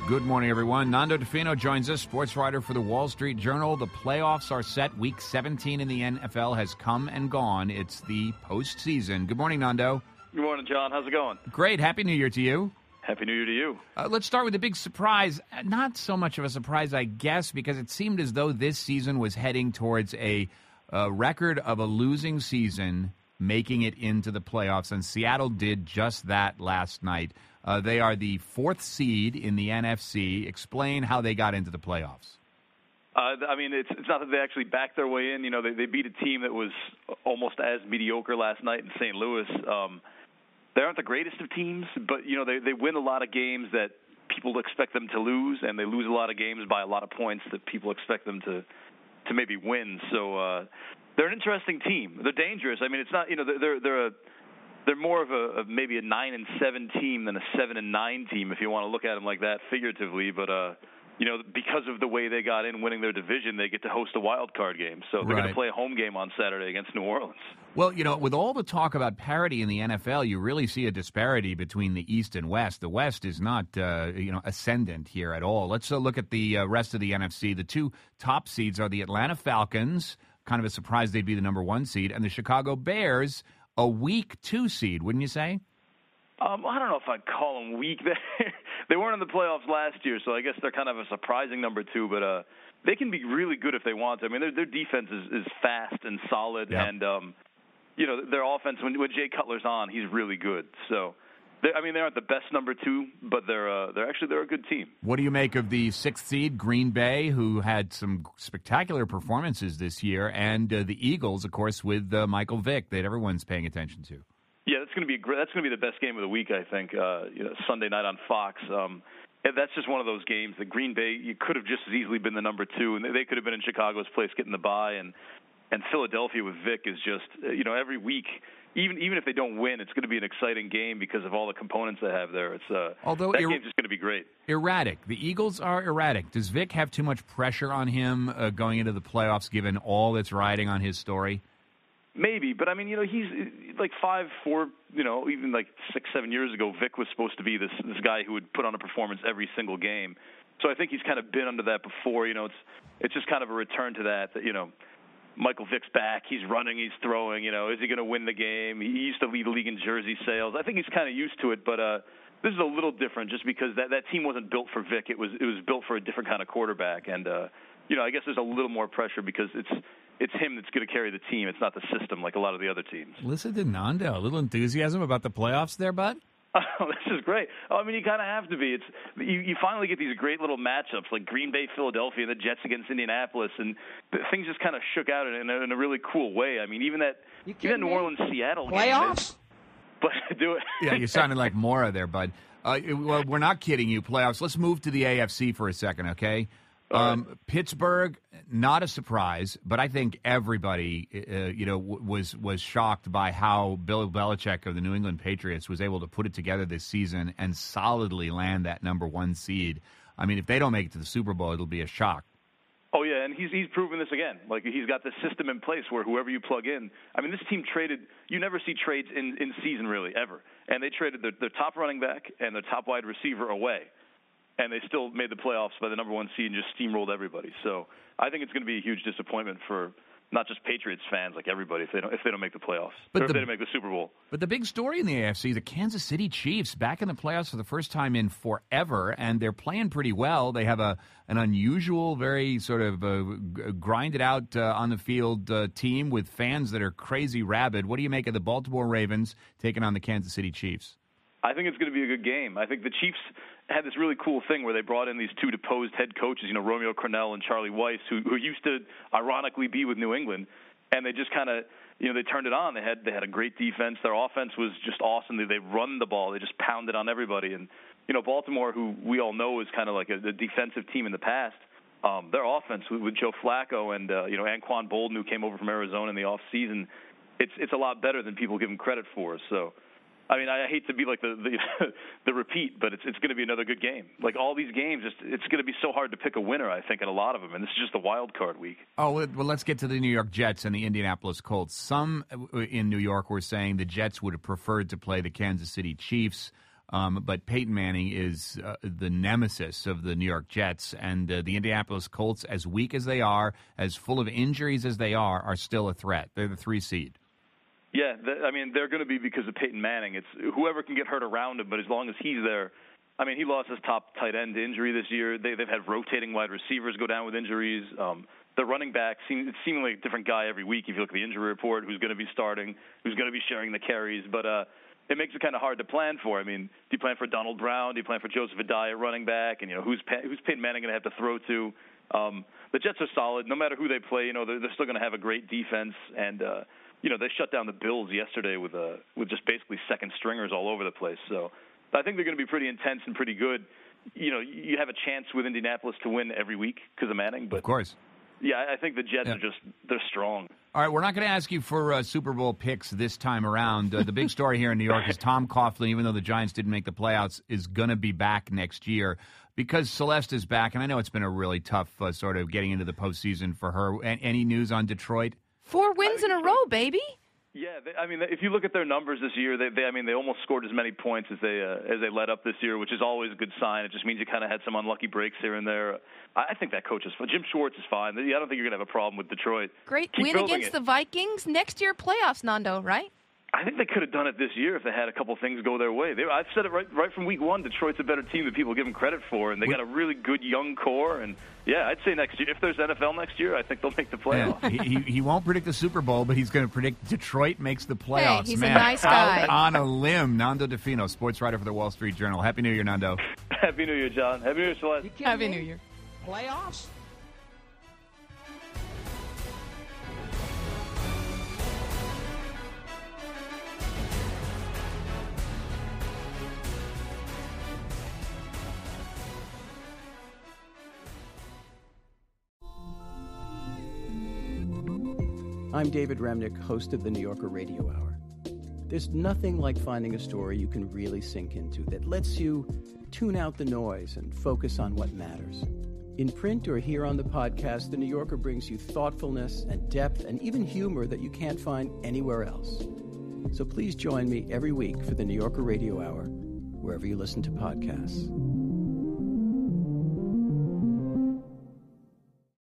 Good morning, everyone. Nando DeFino joins us, sports writer for the Wall Street Journal. The playoffs are set. Week 17 in the NFL has come and gone. It's the postseason. Good morning, Nando. Good morning, John. How's it going? Great. Happy New Year to you. Happy New Year to you. Let's start with the big surprise. Not so much of a surprise, I guess, because it seemed as though this season was heading towards a record of a losing season making it into the playoffs, and Seattle did just that last night. They are the fourth seed in the NFC. Explain how they got into the playoffs. It's not that they actually backed their way in. You know, they beat a team that was almost as mediocre last night in St. Louis. They aren't the greatest of teams, but, you know, they win a lot of games that people expect them to lose, and they lose a lot of games by a lot of points that people expect them to maybe win. So they're an interesting team. They're dangerous. I mean, it's not, you know, they're more of a maybe a 9-7 team than a 7-9 team, if you want to look at them like that figuratively. But you know, because of the way they got in, winning their division, they get to host a wild card game. So they're going to play a home game on Saturday against New Orleans. Well, you know, with all the talk about parity in the NFL, you really see a disparity between the East and West. The West is not, ascendant here at all. Let's look at the rest of the NFC. The two top seeds are the Atlanta Falcons, kind of a surprise they'd be the number one seed, and the Chicago Bears, a weak 2 seed, wouldn't you say? I don't know if I'd call them weak. They weren't in the playoffs last year, so I guess they're kind of a surprising number 2. But they can be really good if they want to. I mean, their defense is fast and solid, and their offense when Jay Cutler's on, he's really good. So, they aren't the best number 2, but they're a good team. What do you make of the 6th seed, Green Bay, who had some spectacular performances this year, and the Eagles, of course, with Michael Vick, that everyone's paying attention to? Yeah, that's going to be the best game of the week, I think. Sunday night on Fox. That's just one of those games that Green Bay, you could have just as easily been the number 2, and they could have been in Chicago's place getting the bye. And Philadelphia with Vick is just, every week, even if they don't win, it's going to be an exciting game because of all the components they have there. That game's just going to be great. Erratic. The Eagles are erratic. Does Vick have too much pressure on him going into the playoffs, given all that's riding on his story? Maybe, but I mean, he's like 5'4", even like 6-7 years ago, Vick was supposed to be this guy who would put on a performance every single game. So I think he's kind of been under that before. It's just kind of a return to that, Michael Vick's back, he's running, he's throwing, is he going to win the game? He used to lead the league in jersey sales. I think he's kind of used to it, but this is a little different just because that team wasn't built for Vick. It was built for a different kind of quarterback, and I guess there's a little more pressure because it's him that's going to carry the team. It's not the system like a lot of the other teams. Listen to Nando. A little enthusiasm about the playoffs there, bud? Oh, this is great. You kind of have to be. You finally get these great little matchups like Green Bay, Philadelphia, and the Jets against Indianapolis, and things just kind of shook out in a really cool way. I mean, even New Orleans, Seattle playoffs. But do it. Yeah, you sounded like Mora there, bud. Well, we're not kidding you. Playoffs. Let's move to the AFC for a second, okay? Pittsburgh, not a surprise, but I think everybody, was shocked by how Bill Belichick of the New England Patriots was able to put it together this season and solidly land that number 1 seed. I mean, if they don't make it to the Super Bowl, it'll be a shock. Oh, yeah, and he's proven this again. Like, he's got this system in place where whoever you plug in, I mean, this team traded, you never see trades in season really, ever. And they traded their top running back and their top wide receiver away. And they still made the playoffs by the number 1 seed and just steamrolled everybody. So I think it's going to be a huge disappointment for not just Patriots fans, like everybody, if they don't make the playoffs, or if they don't make the Super Bowl. But the big story in the AFC, the Kansas City Chiefs, back in the playoffs for the first time in forever, and they're playing pretty well. They have an unusual, very sort of grinded out on the field team with fans that are crazy rabid. What do you make of the Baltimore Ravens taking on the Kansas City Chiefs? I think it's going to be a good game. I think the Chiefs had this really cool thing where they brought in these 2 deposed head coaches, Romeo Crennel and Charlie Weiss, who used to ironically be with New England, and they just kind of, they turned it on. They had a great defense. Their offense was just awesome. They run the ball. They just pounded on everybody. And Baltimore, who we all know is kind of like a defensive team in the past, their offense with Joe Flacco and Anquan Boldin, who came over from Arizona in the off season, it's a lot better than people give him credit for. So. I mean, I hate to be like the repeat, but it's going to be another good game. Like all these games, it's going to be so hard to pick a winner, I think, in a lot of them. And this is just a wild card week. Oh, well, let's get to the New York Jets and the Indianapolis Colts. Some in New York were saying the Jets would have preferred to play the Kansas City Chiefs. But Peyton Manning is the nemesis of the New York Jets, and the Indianapolis Colts, as weak as they are, as full of injuries as they are still a threat. They're the 3 seed. Yeah, they're going to be because of Peyton Manning. It's whoever can get hurt around him, but as long as he's there. I mean, he lost his top tight end to injury this year. They've had rotating wide receivers go down with injuries. The running back it's seemingly a different guy every week if you look at the injury report, who's going to be starting, who's going to be sharing the carries. But it makes it kind of hard to plan for. I mean, do you plan for Donald Brown? Do you plan for Joseph Addai at running back? And, who's Peyton Manning going to have to throw to? The Jets are solid. No matter who they play, they're still going to have a great defense. And, they shut down the Bills yesterday with just basically second stringers all over the place. So I think they're going to be pretty intense and pretty good. You have a chance with Indianapolis to win every week because of Manning. But, of course. Yeah, I think the Jets are they're strong. All right, we're not going to ask you for Super Bowl picks this time around. The big story here in New York is Tom Coughlin, even though the Giants didn't make the playoffs, is going to be back next year because Celeste is back. And I know it's been a really tough sort of getting into the postseason for her. Any news on Detroit? 4 wins in a row, baby. Yeah, if you look at their numbers this year, they almost scored as many points as they let up this year, which is always a good sign. It just means you kind of had some unlucky breaks here and there. I think that coach is fine. Jim Schwartz is fine. I don't think you're going to have a problem with Detroit. Great win against the Vikings. Next year playoffs, Nando, right? I think they could have done it this year if they had a couple things go their way. I've said it right from week one. Detroit's a better team than people give them credit for, and they got a really good young core. And yeah, I'd say next year, if there's NFL next year, I think they'll make the playoffs. Yeah, he won't predict the Super Bowl, but he's going to predict Detroit makes the playoffs. Hey, he's a nice guy. Out on a limb. Nando DeFino, sports writer for the Wall Street Journal. Happy New Year, Nando. Happy New Year, John. Happy New Year, Celeste. Happy New Year. Playoffs? I'm David Remnick, host of the New Yorker Radio Hour. There's nothing like finding a story you can really sink into that lets you tune out the noise and focus on what matters. In print or here on the podcast, the New Yorker brings you thoughtfulness and depth and even humor that you can't find anywhere else. So please join me every week for the New Yorker Radio Hour, wherever you listen to podcasts.